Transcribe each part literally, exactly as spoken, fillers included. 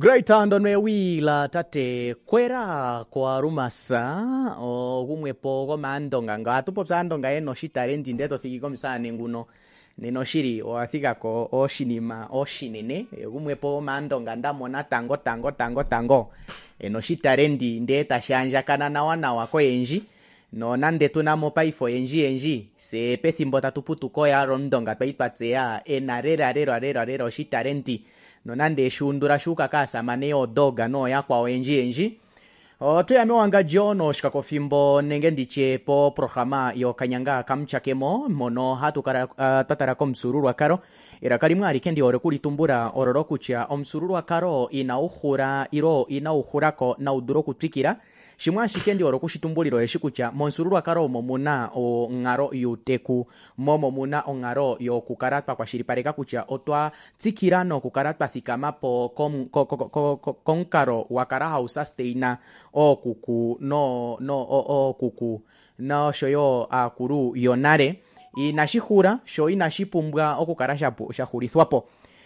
Great andonwe wila tate kwera kwa rumasa o gumwepo go mandonga ngatupo sandonga eno shitarendi ndeto thigiko msane nguno neno shiri o athika ko o shinima o shinene gumwepo mandonga ndamona tango tango tango tango eno shitarendi ndeta shanja kana na wana wako enji no nande tunamo paifo enji enji se pethimbo tatuputuko ya rondonga twaitwatsea enarera rero rero rero shitarendi no nande shundura shuka kasa maneo doga no yakwa enji enji o tu yamewanga jono shikakofimbo nenge ndiche po programa yo kanyanga kamchakemo mono hatu kara uh, tatara komsururu akaro era kali mwari kendi ore kuli tumbura ororo kucha omsururu akaro ina uhura iro ina uhurako na uduro kutikira shimwa shikendi oro kushitumbuliro yeshikucha monsururu akaro momuna o ngaro yuteku momo muna o ngaro yo kukaratwa kwa shiripareka kucha otwa tsikirano kukaratwa thikama po kom ko, ko, ko, ko, konkaro wakara hausa steina o kuku no no o, o kuku no shoyo akuru yonare inashihura sho inashipumbwa okukarasha shahurithwapo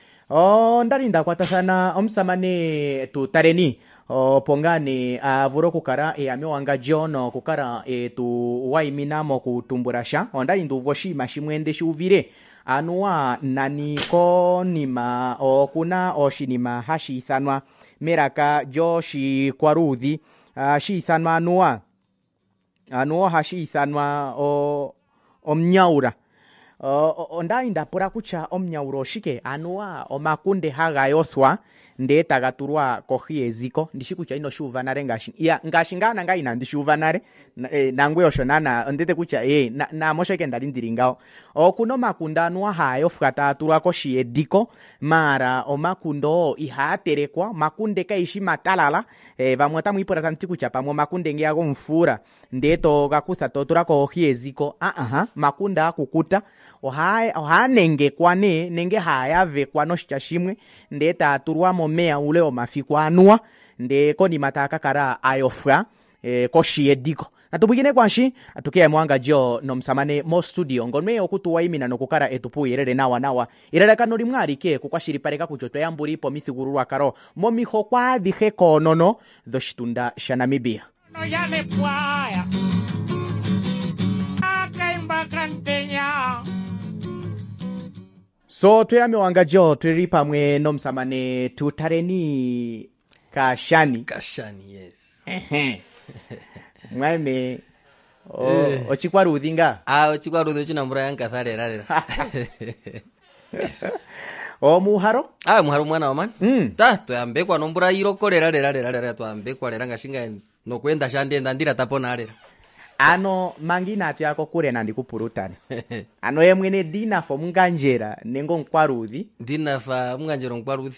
o ndarinda kwatasana omsamane tutareni o pongani avuro kukara e amewanga jono kukara e tu waiminamo kutumburasha onda induvo shima shimwende shuvire anuwa naniko nima o kuna o shinima hashi thanwa meraka joshi kwaruthi uh, shi thanwa anuwa anuwa hashi thanwa o omnyaura o onda indapura kucha omnyauro shike anuwa omakunde haga yoswa ndeta gaturwa kohie ziko ndishikucha ino shuva nare ngashi ya ngashingana ngaina ndishuva nare na, e, nangwe yoshonana ndete kucha e na, na mosheke ndalindiringao o kuno makundano hayo fukata turwa koshie diko mara o makundo ihaterekwa makunde kaishi matalala e, vamwata muipora tantikucha pamwe makunde ngiago mfura ndeto gakusa totura kohie ziko a aha makunda kukuta ohae ohanenge kwane nenge haya ve kwano shimwe ndeta turwa momea ule omafikwa anua nde koni mataka kara ayofra e, koshi ediko natubugine kwanshi atukia mwanga jo no msamane mo studio ngonwe okutuwa imina no kukara etupu yerere nawa nawa irere kanori mwari ke kukwashiri pareka kujoto yamburi po mithigururwa karo mo miho kwa dihe konono do shitunda shanamibia no yale puaya akaimba kantenya. So tuyame wangajo turi pamwe no msamane tutareni kashani kashani yes mwaime o ochikwaru udinga ah ochikwaru udho china mura yanka thare rarera o muharo ah muharo mwana wa man mm. ta tuyambekwa nombura irokorera rera rera rera tuyambekwa rera ngashinga no kwenda shande ndandira tapona rera ano mangina atu yako kure nandi kupurutani ano yemwene dina fo munganjera nengo nkwaruthi dina fa munganjero nkwaruthi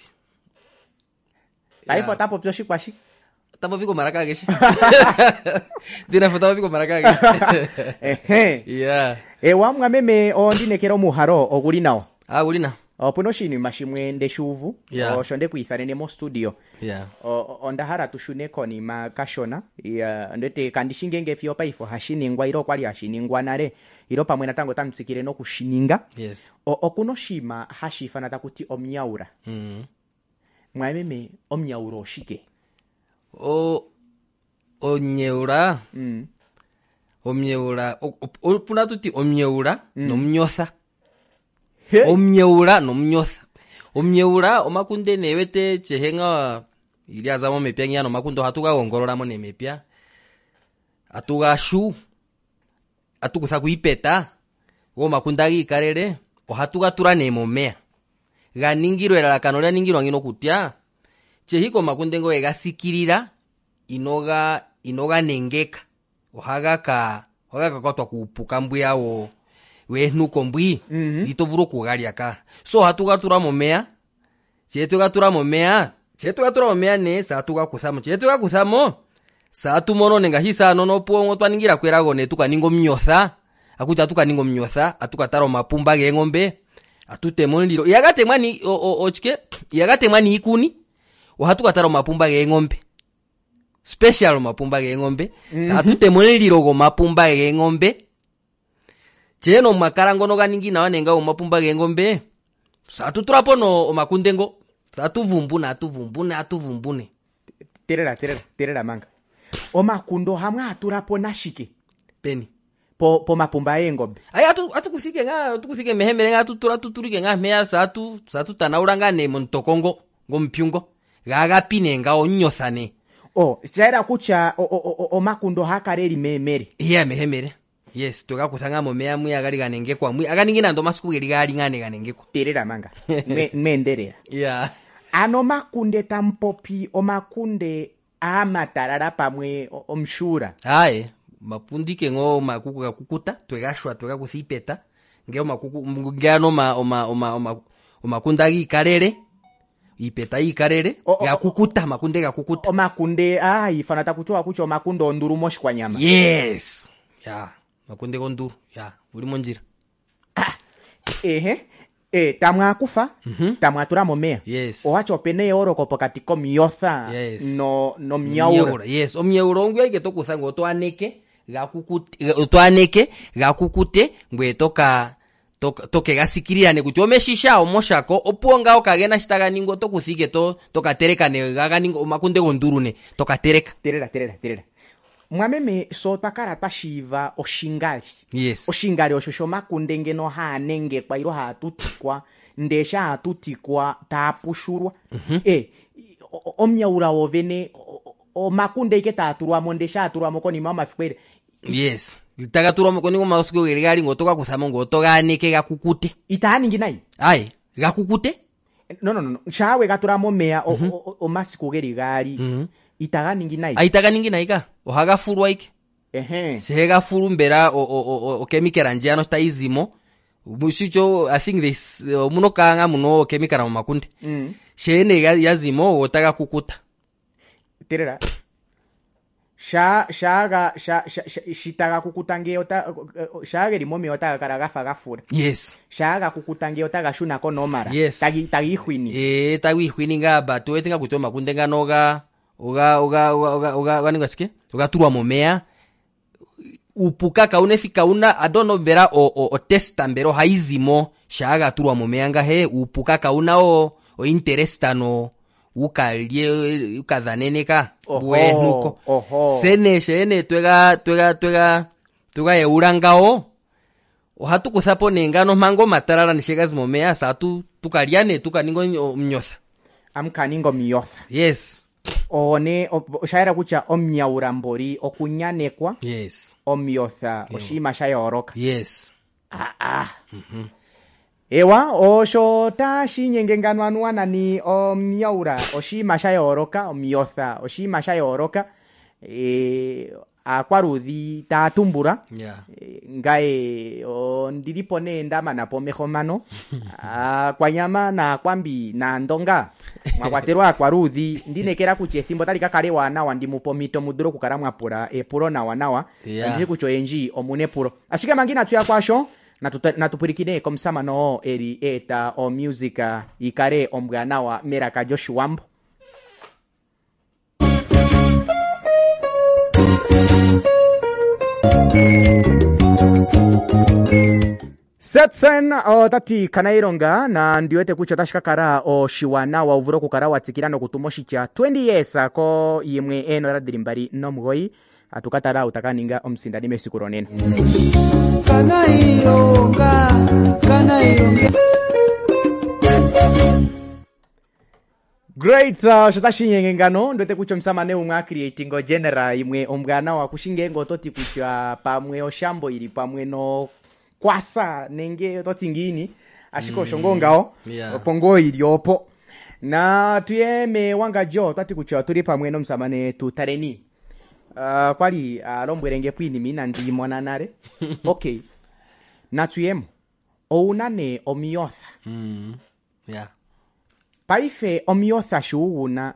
aifo tapo pyo shikwashi tapo biko maraka geshi dina fa tapo biko maraka geshi ehe yeah e wamwa meme o ndinekero muharo oguri nawo ah ulina o puno shini mashimwe ndeshuvu yeah. o shonde kuitharene mo studio yeah o ondahara tushune koni makashona ya ndete kandishingenge fyo paifo hashiningwa iro kwali hashiningwa nare iro pamwe natango tamtsikire no kushininga yes o okuno shima hashifana takuti omnyaura mm mwameme omnyauro shike o onyeura mm omnyeura opuna tuti omnyeura mm. nomnyosa He? omnyeura nomnyosa omnyeura omakunde newete chehenga ilia zamo mepya ngano makundo hatuga gongorora mo nemepya atuga shu atukusa kuipeta go makunda gikarere o hatuga tura nemomea ganingiro era kanora ningiro ngino kutya chehiko makunde ngo egasikirira inoga inoga nengeka ohaga ka ohaga kwatwa kupuka mbyawo we nukombwi mm -hmm. itovuro kugalia ka so hatuga tura momea chetu gatura momea chetu gatura momea ne sa tuga kusamo chetu ga kusamo sa tumono nenga hisa no no po ngotwaningira kwerago ne tukaningo mnyosa akuta tukaningo mnyosa atukataro mapumba ge ngombe atute monliro yagate mwani o, o, ochike yagate mwani ikuni o hatukataro mapumba ge ngombe special mapumba ge ngombe mm -hmm. sa atute monliro go mapumba ge ngombe cheno makarango no ganingi na wanenga o mapumba ge ngombe sa tuturapo no o makundengo Satuvumbune atuvumbune atuvumbune. terera terera terera manga omakundo hamwe aturapo nashike Peni. po po mapumba engombe Ai atu atu kusike nga atu kusike mehemere nga atu tura tuturike nga meya satu satu tanauranga ne montokongo ngompyungo. Gaga pine nga onyothane. oh chaira kucha omakundo hakareri memere Iya mehemere. Yes, toka kusanga mo meya mwe agali ganenge kwa mwe aganingina ndo masuku geli gali ngane ganenge kwa. terera manga me menderera Yeah. ano makunde tampopi omakunde amatarara pamwe omshura Aye, mapundike ngo makuku gakukuta, twegashwa twega kusipeta, ngeo makuku ngano ma oma oma oma omakunda gikarere, ipeta ikarere, gakukuta makunde gakukuta. omakunde ah ifana takutoa kucho omakundo onduru moshi kwa nyama Yes. Ya, makunde gonduru, ya, uri monjira. ehe eh tamwa kufa Mhm. tamwa turamo mea Yes. owacho pene oro kopokatiko miyotha Yes. no no myaura Yes, omyeuro ngwe ke tokusa ngo twaneke gakukute twaneke gakukute ngwe toka toka toke gasikiriane kuti omeshisha omoshako opuonga okagena shitaga ningo tokusike to tokatereka ne gaga ningo makunde gondurune tokatereka. terera terera terera mwameme so pakara pashiva oshingali Yes. oshingali oshosho makunde ngeno hanenge kwa iro hatutikwa ndesha hatutikwa tapushurwa Mhm. eh o- o- omyaura ovene o- o makunde ike taturwa mondesha aturwa mokoni mama fikwere Yes. Gitaga turamo koningo masuko geli gali ngo toka kusama ngo toganeke gakukute. itahaningi nai Ai, gakukute? no no no chawe gaturamo mea o, o, o, o masiko geri gali Mhm. itahaningi nai Aitaga ningi naika. Ohaga furwa iki. ehe Sehega furu mbera o o o, o chemical anjano sta izimo. Mushicho I think this uh, muno kanga muno chemical mu makunde. mm Shene ya- yazimo otaga kukuta. terera sha shaga sha sha- sha- shitaga kukutange ota shaga limomi ota karaga gafura Yes. shaga kukutange ota gashuna ko nomara Yes. tagi tagi hwini Eh tawi hwininga batu etinga kutoma makunde nganoga oga oga oga oga oga waninga sike. Oga turwa momea. Upuka kaune fika una adono mbera o o, o testa mbero haizimo shaga turwa momea nga he upuka kauna o o interesta no ukalie ukadhaneneka Oho, buenuko oho. sene shene twega twega twega twega eurangao ohatu kusapo nengano mango matarara nishegazi momea satu tukaliane tukaningo mnyotha. amkaningo miyotha Yes. one o- shaira kucha omnyaura mbori okunyanekwa Yes. omyotha oshima shayoroka Yes. ah ah ewa osho tashinyengenganwanwana ni omyaura oshima shayoroka omyotha oshima shayoroka e akwaruthi tatumbura Yeah. Eh, ngae o ndilipo nenda manapo mehomano ah, kwa nyama na kwambi na ndonga mwakwaterwa kwa ruthi ndinekera kuche thimbo talika kale wana wandimupo mito muduro kukara mwapura epuro na wanawa Yeah. ndiri kucho enji omune puro ashika mangina tuya kwasho natupurikine komsamano eri eta o musica ikare ombwana wa Meraka Joshua Setsen o tati kanaironga na ndiwete kucho tashikakara o shiwana wa uvuro kukara watsikirano kutumoshicha twenty years ko yimwe eno radirimbari nomgoi atukatara utakaninga omsindani mesikuronena kanaironga kanaironga Great uh, shotashinyengengano ndote kucho msamane umwa creating o genera imwe omgana wa kushingengo toti kucha pamwe oshambo ili pamwe no kwasa nenge totingini ashiko mm. shongongao Yeah. pongo iliopo na tuyeme wanga jo tati kucha turi pamwe no msamane tutareni uh, kwali alombwerenge uh, kwini mina ndimo nanare okay na tuyemo ounane omiyotha Mm. Yeah. paife omiyotha shuuna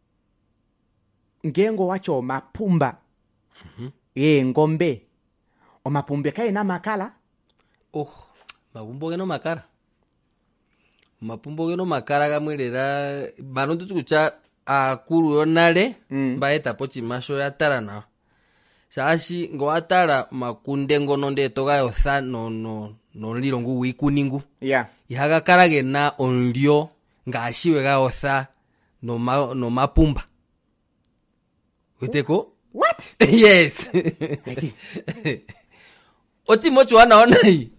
ngengo wacho mapumba Mhm. e ngombe omapumbe kae na makala Oh, mapumbo geno makara. Mapumbo geno makara gamwelera banondo tukucha akuru yonale Mm. mbaeta pochi masho ya tara na. Shashi ngo atara makunde ngono nde toga yotha no no no lilongu wikuningu. ya Ihaga karage na onlio ngashiwe gaotha noma nomapumba weteko What? yes Aiti. oti mocho wanaona hii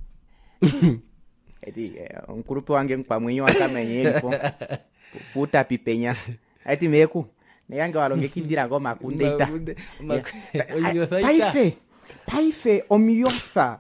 Aiti nkurupe wange mpamwenyo wakamenyelipo. Puta pipenya. Aiti meku. Neyange walonge kidira go makundeita. Paife. Paife omiyotha.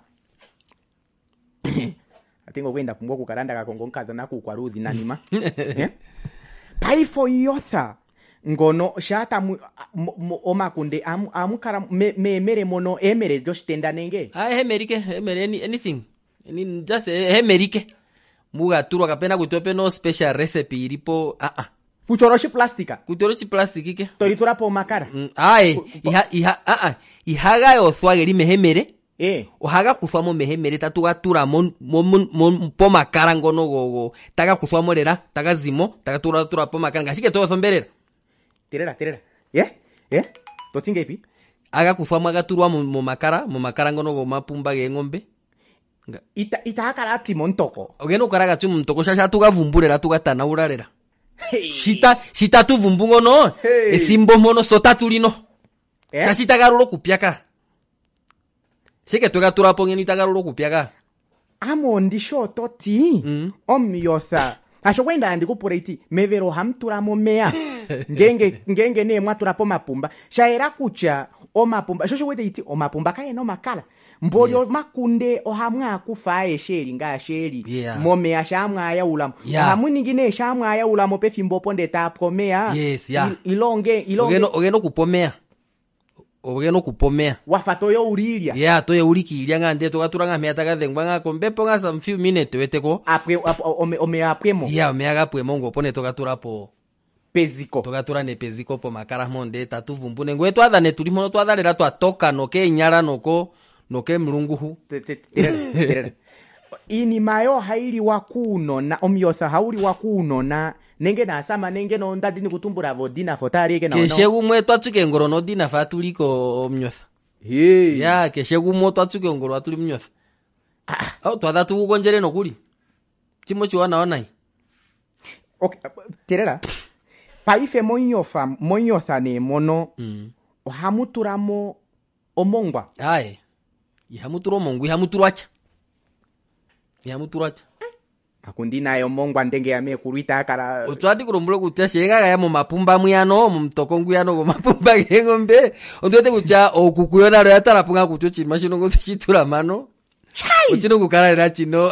Atingo kwenda kumbo kukaranda kakongo nkazo na kukwaruthi nanima. Eh? Paifo yotha. Ngono shata mu, mu, omakunde amu amukara me, me mere mono emere jostenda nenge. Ah, hemerike, hemere any, anything. Any just hemerike. Muga turwa kapena kutope no special recipe iripo ah ah. Fuchoroshi plastika. Kutorochi plastic ike. Toritura po makara. Mm, ai, iha iha ah ah. Ihaga yo swageri mehemere. Eh. Ohaga kuswamo mehemere tatuga tura mon mon mon po makara ngono gogo. Taga kuswamo lera, taga zimo, taga tura tura po makara ngashike to somberera. Tirera, tirera. Yeah? Yeah? Totinga ipi? Aga kuswamo aga turwa mo makara, mo makara ngono go mapumba ge ngombe. Ita ita akara timontoko. Ogeno karaga tu mtoko shasha tuga vumbulera tuga tanaurarera. Hey. Shita shita tu vumbungo no. Hey. Ethimbo mono sota tulino. Eh? Shashita garulo kupiaka. Sike tuga turapo ngeni tagarulo kupiaka. Amo ndisho toti. Mm. Omiyotha. Asho kwenda andi kupureti mevero hamtura momea. Ngenge ngenge ne mwatura po mapumba. Shaera kucha o mapumba. Shosho wete iti o mapumba kaye no makala. Mbolyo yes. Makunde ohamwa akufa esheri nga sheri. Yeah. Momea shamwa ya ulamo. Yeah. Ohamu ningine shamwa ya ulamo pe fimbo ponde tapomea. Yes, yeah. Il, ilonge ilonge. Ogeno ogeno kupomea. Ogeno kupomea. Wafatoyo urilia. Yeah, toye uriki ilia ngande toga turanga mea taga dhengwa nga kombepo nga some few minutes weteko. Apre ap, ome ome apremo. Yeah, mea ga pwemo ngo pone toga turapo peziko. Toga tura ne peziko po makara monde tatu vumbune ngwe twadha ne tulimo twadha lera twatoka noke nyara noko noke mlunguhu. Ini mayo haili wakuno na omiyotha hauli wakuno na nenge na sama nenge no ndadini kutumbura vodina fotari ege na ono. Keshegu mwe twatsuke ngoro no dina fatuliko omiyotha. Hey. Ya keshegu mwe twatsuke ngoro atuli miyotha. Ah, au twadha tugonjere no kuli. Chimo chiwana onai. Okay, terera. Paife monyofa monyotha ne mono. Mm. Ohamuturamo omongwa. Ai. Ihamuturo mongu ihamuturacha. Ihamuturacha. Akundi nayo mongwa ndenge ya mekuruita akara. Otwadi kurombule kutia shega ya mu mapumba muyano mu mtokongu yano go mapumba ngombe. Ondote kucha okukuyona ro yatarapunga kuchochi mashino go chitura mano. Uchino kukarira chino.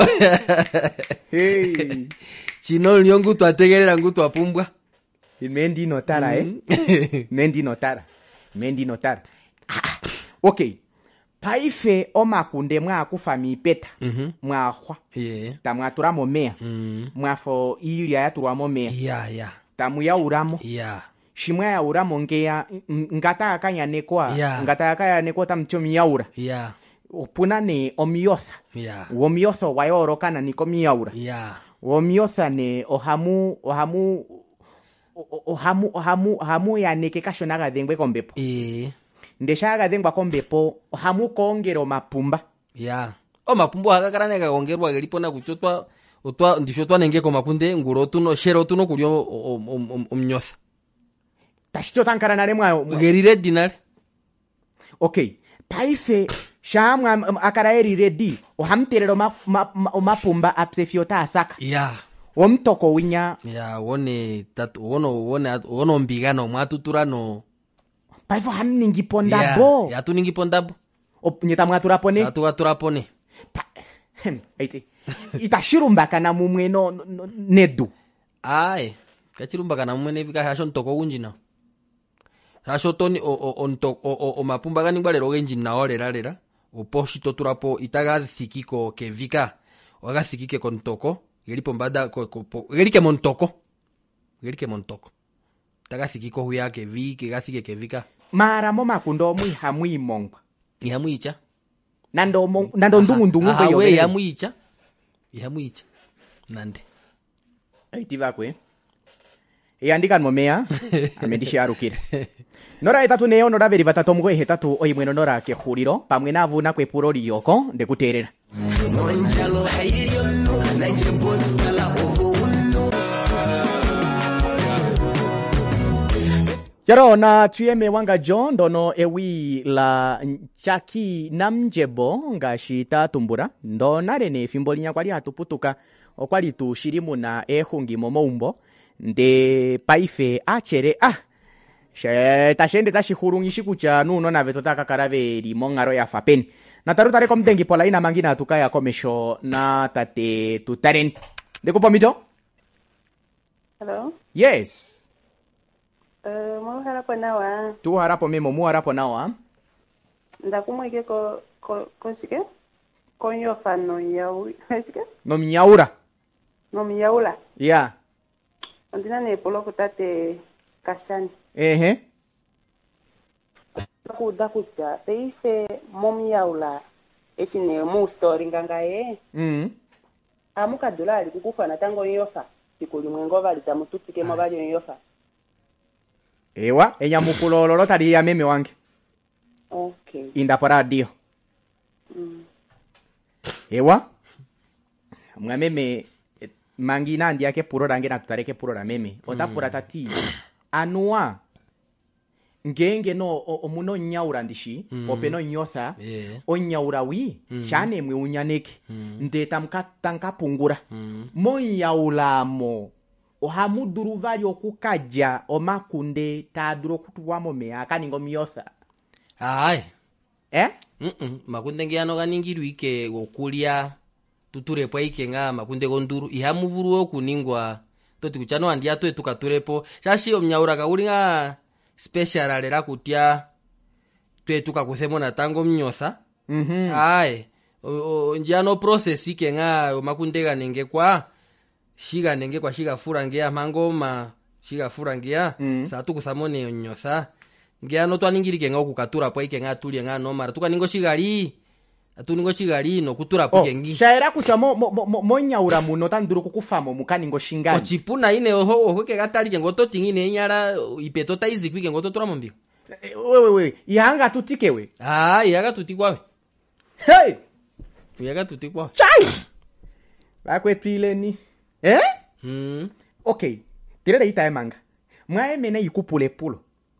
Hey. Chino lyongu twategerera ngu twapumbwa. Mendi notara mm. eh. Mendi notara. Mendi notara. Ah. Okay. Paife omakunde mwa kufa mipeta. Mm-hmm. Mwahwa. Yeah. Tamwatura momea. Mm. Mwafo ilia ya turwa momea. Yeah, yeah. Tamu ya uramo. Yeah. Shimwa ya uramo ngeya ngata akanya nekwa. Yeah. Ngata akanya nekwa tamchomi ya ura. Yeah. Opuna ne omiyotha. Yeah. Omiyotha wayoro kana nikomi ya ura. Yeah. Omiyotha ne ohamu ohamu ohamu ohamu ohamu ya neke kashonaga dhengwe kombepo. Eh. Ndeshaga dhengwa kombepo ohamu kongero mapumba. Yeah. O mapumbo hakakarane ka kongerwa gelipo na kuchotwa otwa ndishotwa nenge ko makunde nguro tuno shero tuno kulyo omnyotha. Tashito tankara nare mwa gerire dinare. Okay. Paife shamwa akara eri ready ohamterero ma, ma, ma, mapumba apsefiota asaka. Yeah. Omtoko winya. Yeah, wone tatu wono wone wono mbigano mwatutura no. Paifo hamningi pondabo. Yeah, ya tuningi pondabo. Opnyeta mwatura pone. Sa tuwa tura pone. Hem, aiti. Itashirumba kana mumwe no, no nedu. Ai, kachirumba kana mumwe nevika hasho ntoko unjina. Hasho toni o o o ntoko o o mapumba gani ngbalero genjina olera lera. Oposhito turapo itaga sikiko kevika. Waga sikike kontoko. Gelipo mbada ko ko gelike montoko. Gelike montoko. Taga sikiko huya kevi ke gasike kevika. Mara mo makundo mwi hamwi mongwa. Ihamu icha. Nando mong, nando ndungu ndungu go yo. We ihamu icha. Ihamu icha. Nande. Aiti bakwe. E andika momea amedishi arukira. Nora etatu neo nora beri batatu mugwe hetatu oyimweno nora ke khuriro pamwe navu na kwe purori yoko ndekuterera. Yaro na tuyeme wanga John dono ewi la chaki namjebo nga shita tumbura ndo narene fimbolinya kwali atuputuka okwali tushirimu na ehungi momoumbo nde paife achere ah she tashende tashihurungishi kucha nuno na vetotaka karave limongaro ya fapeni natarutare komdengi pola ina mangina tukaya komesho na tate tutaren ndeko pomito. Hello. Yes. Uh, mo harapo nawa. Tu harapo memo mu harapo nawa. Ndakumweke ko ko kosike. Konyo fano yau. Kosike? No mnyaura. No mnyaula. Yeah. Andina ne polo kutate kasani. Ehe. Ku dakucha teise mom yaula. Echine mu story ngangaye. Mhm. Amuka dolari kukufa na tango yofa. Sikuli mwengo vali tamututike mabali yofa. Ewa, enya mupulololo tali ya meme wange. Okay. Inda para dio. Mm. Ewa. Mga meme mangina ndi yake puro range na tutareke puro na meme. Ota pura tati. Anua. Ngenge no omuno nyaura ndishi. Mm. Openo nyosa. Yeah. O nyaura wi. Mm. Shane mwe unyaneke. Mm. Ndeta mkatanka pungura. Mm. Mo nyaula mo. Ohamuduru vari okukaja omakunde taduro kutuwamo mea kaningo miyotha. Ai. Eh? Mhm. Makunde ngiano kaningiru ike okulia tuturepo ike nga makunde gonduru ihamuvuru okuningwa toti kuchano andia to tukaturepo shashi omnyaura kauli nga special alera kutia twe tukakuthemo na tango mnyosa. Mhm. Ai. Njiano process ike nga makunde ganenge kwa shiga nenge kwa shiga furangia mangoma shiga furangia mm. Sa tukusamone nyosa ngia no twaningirike nga okukatura po ike nga tuli nga no mara tukaningo shigali atuningo shigali no kutura po oh, kengi shaera kucha mo mo, mo, mo nyaura muno tanduru kukufamo mukaningo shingani ochipuna ine oho oho ke gatali ke ngoto tingine nyara ipeto taizi kwike ngoto tura mombi wewe we ihanga tutikewe ah yaga tutikwawe hey yaga tutikwawe chai bakwetwileni eh? Hmm. Okay. Tirere ita emanga. Mwae mene ikupule pulo.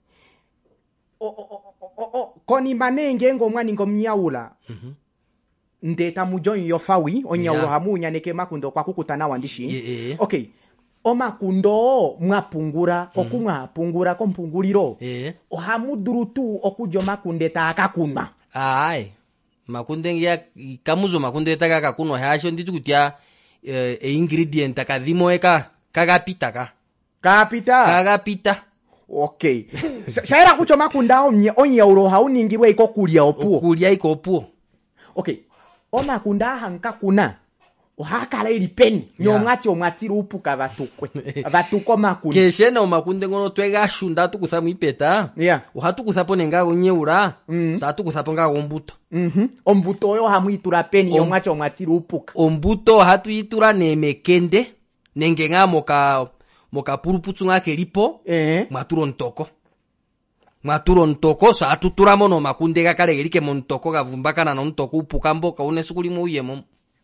O o o o o koni manenge ngo mwani ngo mnyaula. Mhm. Mm Ndeta mujon yofawi onyaula yeah. Hamu nyaneke makundo kwa kukutana wandishi. Yeah, yeah. Okay. O makundo mwapungura mm. Okumwa pungura kompunguliro. Yeah. O hamu durutu okujo makunde ta akakunwa. Ai. Makunde ngia kamuzo makunde ta akakunwa hasho nditukutia e uh, ingredient akadhimo eka kagapita ka kapita kagapita okay shaira kucho makunda onye onye uro hauningirwe iko kulia opuo kulia iko opuo okay ona kunda hanka kuna ohakala iri peni nyomwati omwatiri upuka batukwe batuko makunda keshena omakunde ngono twega shunda tukusamu ipeta yeah ohatu kusapo nenga onyeura mm. Sa tukusapo nga ombuto mhm ombuto oyo hamuitura peni Om, nyomwati omwatiri upuka ombuto hatu itura nemekende nenge nga moka moka puruputsu nga kelipo eh maturo ntoko maturo ntoko sa tutura mono makunde ga kale gelike montoko gavumbakana no ntoko upuka mboka unesukuli mu yemo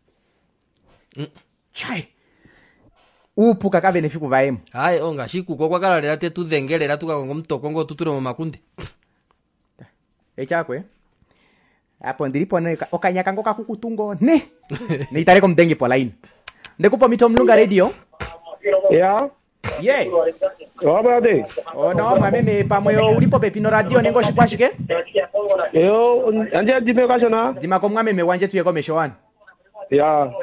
Mm. Chai. Upuka ka benefiku vaemo. Hai onga shiku kwa kala lera te tu dhengelera tukakongo mtoko ngo tuture mu makunde. Echakwe. Apo ndiripo ne okanyaka ngo kakukutungo ne. Neitare ko mdengi po line. Ndekupo mito mlunga radio. Yeah. Yes. Wabade. Oh no, mame pamoyo ulipo pepino radio nengo shikwashike. Yo, anje dime kashona. Dima ko mwame me wanje tuye ko meshowan. Yeah.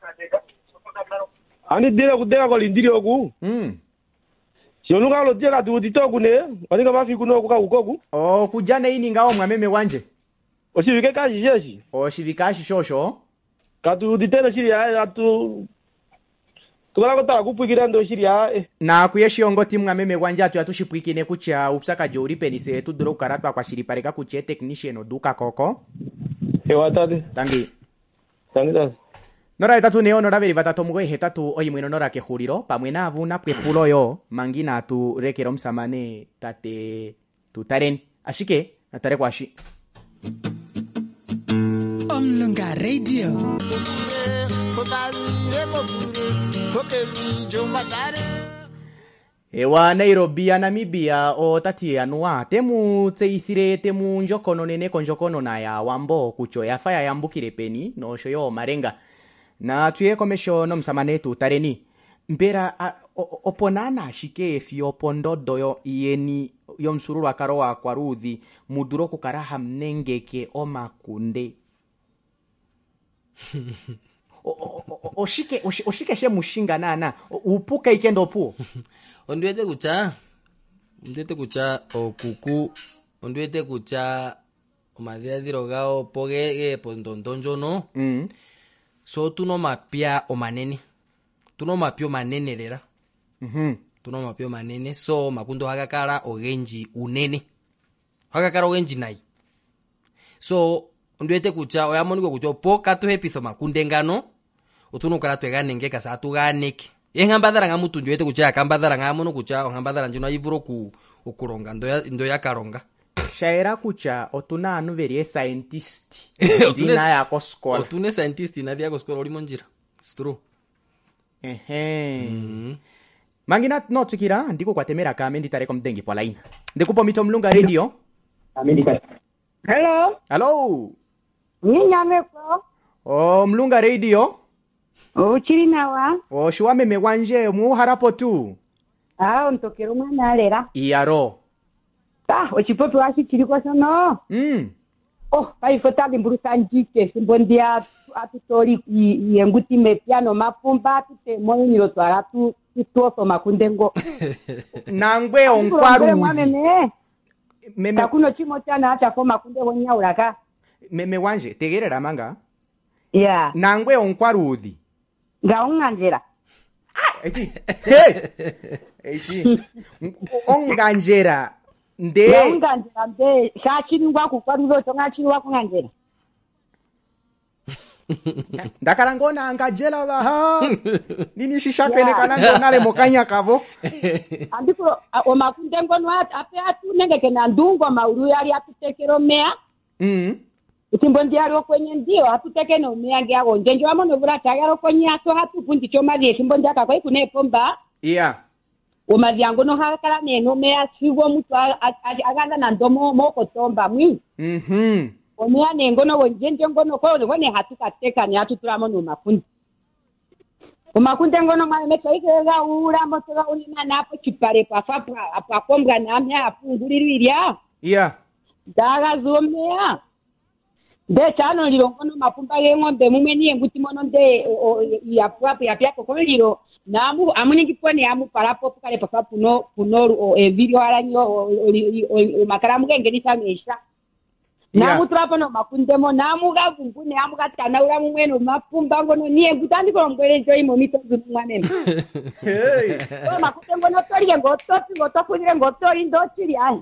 Ani dira kudega ko lindiri ogu. Mm. Sionuka lo dira tu ditogu ne, ani kama fi kuno kuka ukogu. Oh, kujane ini ngao mwameme wanje. Oshivike kashi jeshi. Oshivikashi shosho. Katu ditena shiri ya atu tukala kota kupwikira ndo shiri ya. Na kuyeshi ongoti mwameme wanje atu atushipwikine kucha upsaka jori penise tu duro karatwa kwa shiri pareka kuche technician oduka koko. Ewa tate. Tangi. Tangi tate. Nora etatu neo nora beri batatu mugwe hetatu oyi mwino nora kehuriro pamwe na avuna prepulo yo mangina tu rekero msamane tate tutaren ashike natare kwashi Omlunga Radio Ewa Nairobi ya Namibia o tati anua temu tseithire temu njokono nene konjokono na ya wambo kucho ya faya yambukire peni no shoyo marenga na tuye komesho no msamanetu tareni mbera a, o, oponana shike fio pondodo yo yeni yo msururu akaro wa kwaruthi muduro kukaraha mnengeke o makunde o, o, o, oshike oshike she mushinga nana upuka ikendo pu Onduete kucha Onduete kucha okuku Onduete kucha Omadhia dirogao poge pondondonjo no mm. So tuno mapia o manene Tuno mapio manene lera Mhm. Tuno mapio manene So makundo hagakara ogenji unene Hagakara ogenji nai So Onduete kucha oyamoniko kucho po kato hepiso makunde ngano Utuno kara tuegane ngeka sa tuganeke Engambadara nga mutu njoete kucha akambadara nga mono kucha ngambadara njino ayivuro ku ukuronga ndo ya ndo ya karonga shaira kucha otuna anu very scientist Otune- dina ya koskola Otune scientist na dia koskola oli monjira It's true ehe Mhm. mangina no tsikira ndiko kwatemera kame nditare ko mdengi kwa line ndikupo mito mlunga radio Hello, hello ninyameko. o mlunga radio Uchiri nawa. o shuame mewanje mu harapo tu Ah, ontokero mwana alera. iyaro Ah, ochipopi washi kiriko sono. mm Oh, pai fotali mburusa njike. Simbondia atutori yenguti mepiano mapumba tute moyo niro twara tu tuoso makundengo. nangwe Mwame onkwaruzi me. meme Takuno chimo chana acha ko makunde wonya uraka. meme wanje tegerera manga Yeah. nangwe onkwaruzi Ngaunganjera. eti hey eti onganjera nde Ngaunganjera mbe shachiri ngwa kukwaruzo tonga chiri wakunganjera. ndakarangona angajela baha nini shishapene kana ndonale mokanya kavo Andiko o makunde ngono ape atu nenge kena ndungo mauru yali atutekero mea. mm Utimbo ndiaro kwenye ndio atuteke no mea ngiago njenjo amono bura tagaro kwenye ato hatu pundi choma die timbo ndiaka kwa ikune pomba. yeah O madhiango no hakala ne no mea sigo mutu aganda na ndomo moko tomba mwi. mhm O mea ne ngono wonjenjo ngono kwa wone hatuka teka ni atuturamo no makundi. O makunde ngono ma meto ikega ura moto ga ulina na apo chipare pa fa pa kombra na mea apunguliriria. yeah Daga zomea. De chano lirongono mapumba ng'ombe mumeni enguti mono nde ya pwapo ya pyako ko liro namu amuni kipone amu parapo kale papa puno puno e video aranyo makara mugenge nisamesha namu trapo no makundemo namu gavungune amu katana ura mumweno mapumba ngono niye ngutandi ko ngwele joy momito zumwanene hey o makundemo no tori ngotopi ngotopunire ngotori ndochiri ai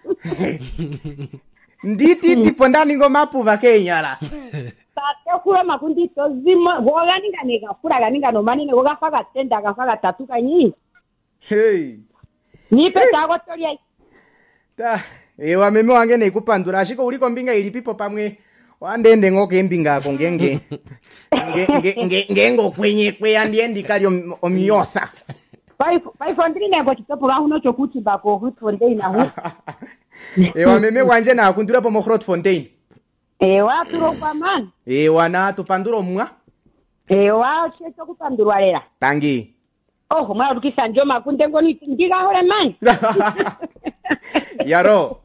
nditi tipo ndani ngoma puva kenyala Tate kura makundi to zimo goga ninga nega kura ganinga no manine goga faga tenda ga faga tatuka nyi hey ni pe tago toria ta ewa meme wange nekupandura ashiko uliko mbinga ilipipo pamwe wandende ngoke mbinga ko ngenge nge nge ngengo kwenye kwe andiendi kali omiosa pai pai fondri nego chitopo ga uno chokuti bako hutonde na hu ewa meme wanje na kundura po Mohrot Fontaine ewa turo kwa man ewa na tupanduro mwa ewa cheto kupandurwa lera tangi oh mwa rukisa njo makunde ngoni ndiga hore man yaro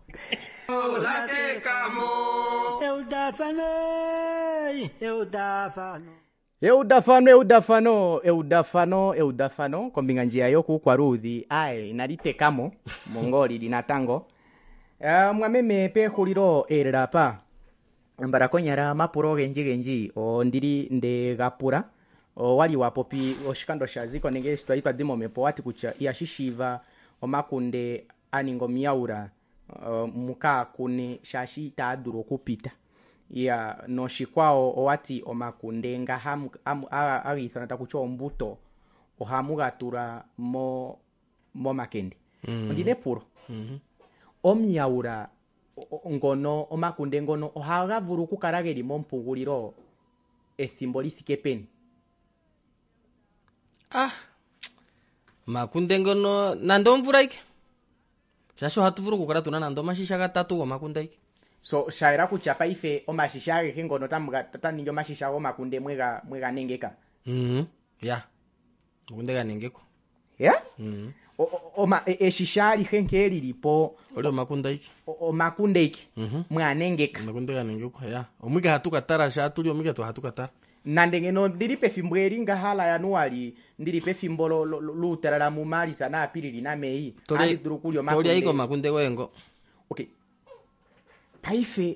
eudafano eudafano eudafano eudafano kombinga njia yoku kwa ruthi ai inalitekamo mongoli linatango uh, mwameme pe khuliro erapa mbara konyara mapuro genji genji o ndiri nde gapura o wali wapopi oshikando shaziko nenge twaitwa dimo mepo wati kucha yashishiva omakunde aningo miaura uh, muka kune shashi taduro kupita ya no shikwao owati omakunde nga ham agithana takucho ombuto ohamugatura mo mo makende mm. ndine puro mm-hmm. Omiaura ngono omakunde ngono ohagavuru kukarageri mo mpunguliro ethimbo lithike peni Ah makunde ngono nando mvura ike shasho hatuvuru kukara tuna nando mashisha gatatu wa makunde ike so shaira kuchapa ife omashisha age ngono tamuga taninyo mashisha go makunde mwega mwega nengeka mhm ya makunde ganengeko yeah mhm o o ma eshisha e genke lilipo ole makunde ike o makunde ike mhm mwanengeka makunde ganengeko ya omwike hatuka tara sha tuli omwike to hatuka tara nandengeno ndilipe fimbo eringa hala yanuali ndilipe fimbo luterala mu mali sana apirili na mei toli toli aiko makunde wengo okay paife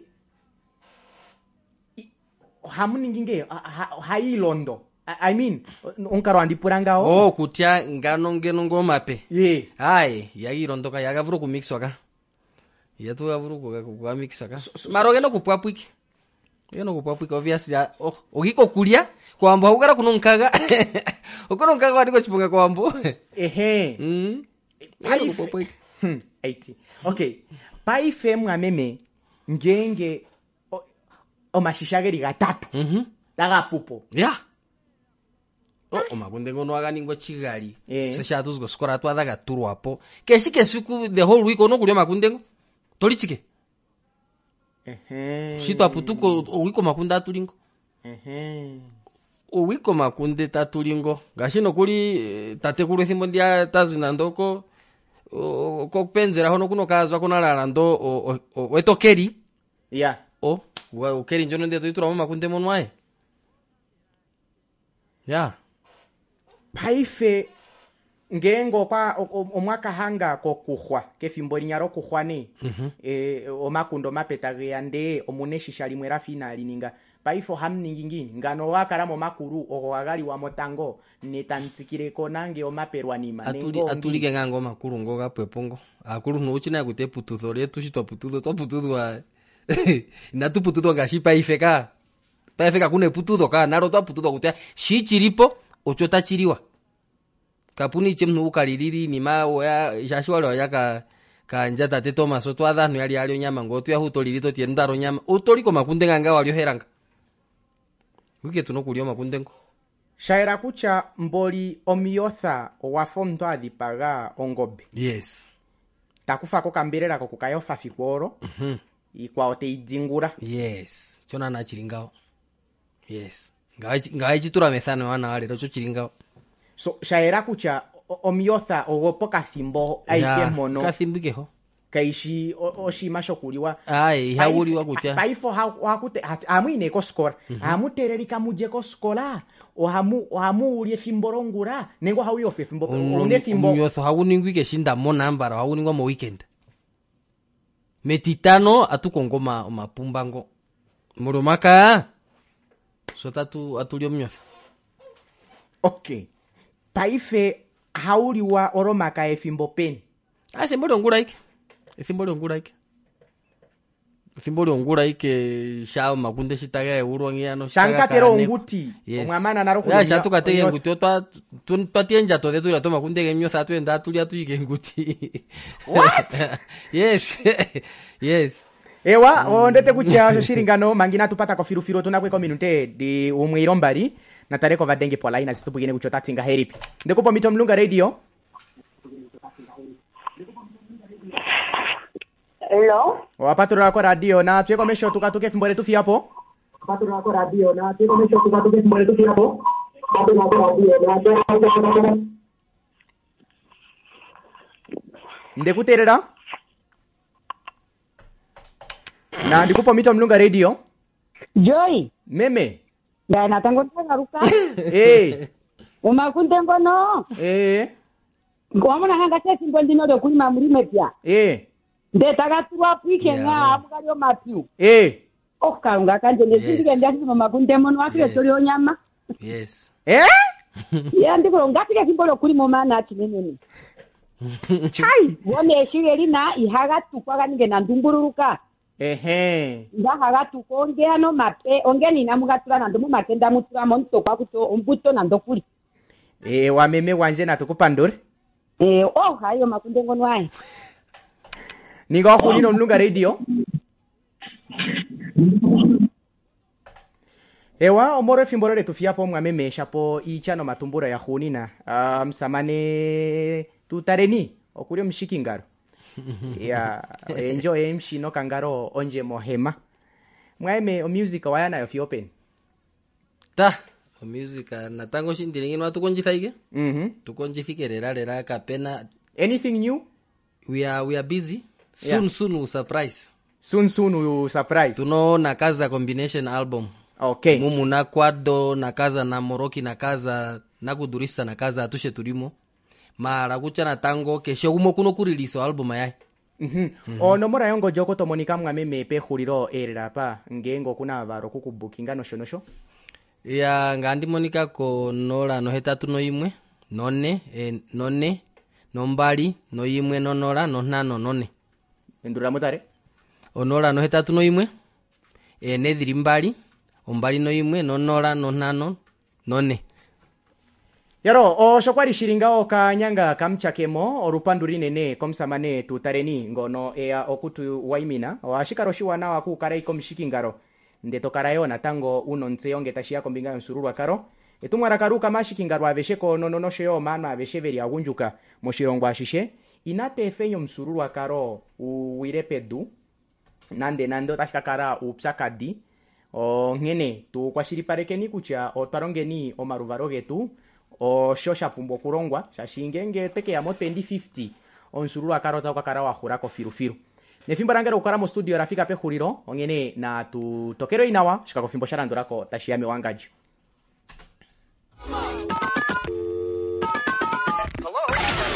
hamuninginge hailondo I mean onkaro andipuranga oh kutia ngano ngeno ngoma pe ye ai yagirondo ka yagavuru ku mix waka yatu gavuru ku ku mix waka marogeno ku papwiki yeno ku papwiki obviously oh ogiko kulia kwamba ugara kunonkaga ukononkaga wadiko chipunga kwambo ehe mm ai ku papwiki hm eighty okay paife mwameme ngenge o mashishageri gatatu mhm daga pupo yeah oh omakunde ngono aganingwa chigali Eh. so shatuzgo skora twaga turu apo keshi keshi ku the whole week ono kulya makunde ngo tolichike ehe shito aputuko owiko makunde atulingo ehe owiko makunde tatulingo gashino kuli eh, tate kulu thimbo ndia tazina ndoko o- ko penzera hono kuno kazwa kunalala ndo o- o- o- wetokeri yeah o wa ukeri njono ndia tuitura makunde monwae ya paife ngengo kwa o- o- omwaka hanga ko kuhwa kefimbo linyaro kuhwa ni mhm eh omakundo mapetaga yande omuneshisha limwe ra finali ninga paifo hamningingini ngano wakaramo makuru ogo agali wa motango netantsikire konange omaperwanima atuli atulike ngango makuru ngo gapwepongo akuru no uchina kute pututho letu shitwa pututho to pututho wa na tu pututho ngashi paifeka paifeka kune pututho ka naro to pututho kute shichiripo ochota chiriwa kapuni chemnu ukalilili ni mawo ya jashwalo yaka kanja tate Thomas to adha no yali alyo nyama ngo tu ya hutolili to tiendaro nyama utoliko makunde nganga walyo heranga wike tuno kulyo makunde ngo shaira kucha mboli omiyotha owafondo adipaga ongobe yes takufa ko kambirera ko kukayofa fikworo mhm ikwa ote idzingura yes chona na chiringao yes ngai ngai chitura methano wana wale rocho chiringao so shaira kucha o- omiyotha ogopo kathimbo aike mono kasimbikeho kaishi o- oshimasho kuliwa ai hauli wa kutia paifo hakute amwine ko skora amutererika muje ko skola ohamu ohamu ulie fimborongura nengo hauyo fe fimbo une fimbo umyotho hauningwike shinda mo nambara hauningwa mo weekend metitano atukongoma mapumbango mulumaka so tatu atulio mnyotho okay paife hauliwa oromaka efimbo peni ase mbolo ngura ike esimbolo ngura ike esimbolo ngura ike shao makunde shitaga euro ngiano shankatero nguti omwamana naro ya shatuka tege nguti otwa twatienja to detu to makunde gemyo satu enda tulia tuige nguti What? yes yes ewa ondete kucha shiringano mangina tupata ko firufiro tunakwe ko minute di umwiro mbali na tareko vadenge pola ina situpugine kuchota tinga heripi ndekupo mito mlunga radio Hello? wapatura ko radio na tweko mesho tukatuke fimbole tufi hapo Patura ko radio na tiko mesho tukatuke mbele tu hapo. Patura ko radio na ndekuterera na ndikupo mito mlunga radio Joy, meme nda natango ngaruka. eh Umakunde ngono. eh Ngomona hanga sesi mbondino ndo kulima mlime pya. eh Ndetaga tuwa pike Yeah. nga amukalio mapiu. eh Okalunga kanje ndizindike Yes. ndasi makunde mono akile Yes. tolio nyama. yes eh Ya ndiko ngatike kimbolo kulimo mana kinenene. chai Wone shire lina ihaga tukwaga ninge na ndumbururuka. ehe Ndahaga tukongea no mape ongeni namugatula na ndumu makenda mutura monto kwa kuto umbuto na ndokuli. eh wa meme wanje na tukupandure Eh oh hayo makunde ngono wae. ninga khulino mlunga radio Ewa omoro efimbo lole tufiapo mwamemesha po ichano matumbura ya hunina uh, msamane tutareni okuli mshikingaro ya enjoy mshino kangaro onje mohema mwaime o music wayana yo fiopen ta o music natango shindiringi no tukonjithaige mhm tukonjifikerera lera kapena. Anything new? We are we are busy. Soon Yeah. soon we'll surprise. Soon soon you surprise. Tuno na kaza combination album. Okay. Mumu na kwado na kaza na moroki na kaza na kudurista na kaza atushe turimo. Mara kucha na tango kesho umo kuno kuriliso album yae. Mhm. Mm -hmm. O nomora yongo joko tomonika mwameme pe khuliro erera pa ngengo kuna baro kukubukinga no shonosho. Ya ngandi monika ko nola no hetatu no imwe none e, none nombali no imwe nonora no nano none. Endura mutare. Onora no hetatu no imwe e nediri mbali ombali no imwe nonora no nano none. Yaro o shokwari shiringa o kanyanga kamchakemo orupanduri nene komsamane tutareni ngono ea okutu waimina o ashikaro shiwana wa kukarai komshikingaro ndeto karayo natango uno ntseonge tashia kombinga nsururu akaro etumwara karuka mashikingaro avesheko nonono sheyo mana avesheveri agunjuka moshirongwa shishe inate fenyo msururu akaro uwirepedu nande nando tashikakara upsakadi o ngene tu kwashiriparekeni kucha o twarongeni o maruvaro getu o shosha pumbo kurongwa shashingenge teke ya motendi fifty on sururu akarota ukakara wa hurako firufiru nefimbo rangero ukara mo studio rafika pe huriro ongene na tu tokero inawa shikako fimbo sharandurako tashiame wangaji